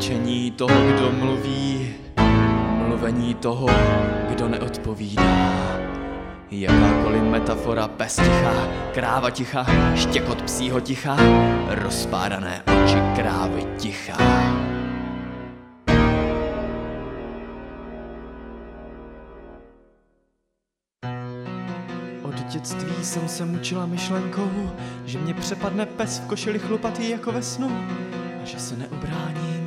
mlčení toho, kdo mluví, mluvení toho, kdo neodpovídá. Jakákoliv metafora pes ticha, kráva ticha, štěkot psího ticha, rozpárané oči krávy ticha. Od dětství jsem se mučila myšlenkou, že mě přepadne pes v košili chlupatý jako ve snu a že se neubráním.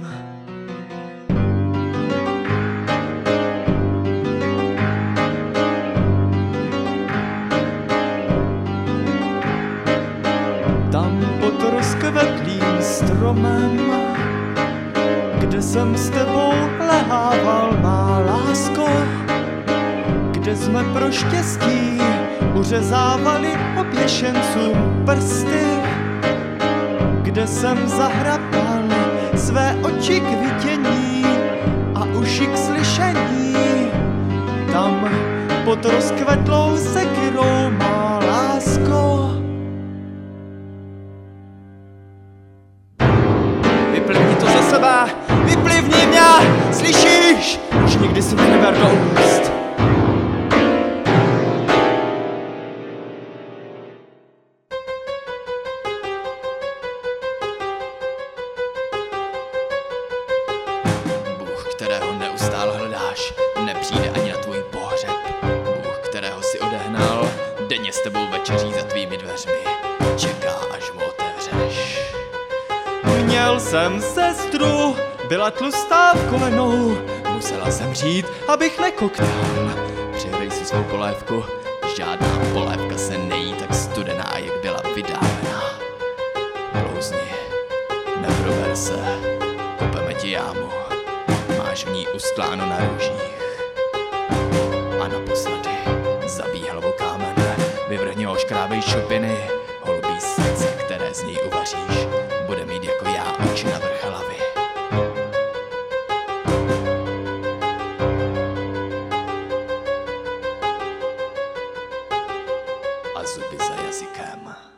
Tam pod rozkvetlým stromem, kde jsem s tebou lehával, má lásko, kde jsme pro štěstí uřezávali oběšencům prsty, kde jsem zahrabal své oči k vidění a uši k slyšení. Tam pod rozkvetlou sekyrou, má lásko. Vyplivni to ze sebe, vyplivni mě, slyšíš? Už nikdy si mě neber do úst. Bůh, kterého neustále hledáš, nepřijde ani na tvůj pohřeb. Bůh, kterého si odehnal, denně s tebou večeří za tvými dveřmi, čeká, až mu otevřeš. Měl jsem sestru, byla tlustá v kolenou, musela zemřít, abych nekoktal. Přihrej si svou polévku, žádná polévka se nejí tak studená, jak byla vydávená. Blouzni, neprober se, kopeme ti jámu, máš v ní ustláno na růžích. A naposledy zabij hlavu kámen, vyvrhni ho, škrábej šupiny, holubí srdce, které z něj uvaříš, bude mít jako já oči na vrch hlavy. A zuby za jazykem.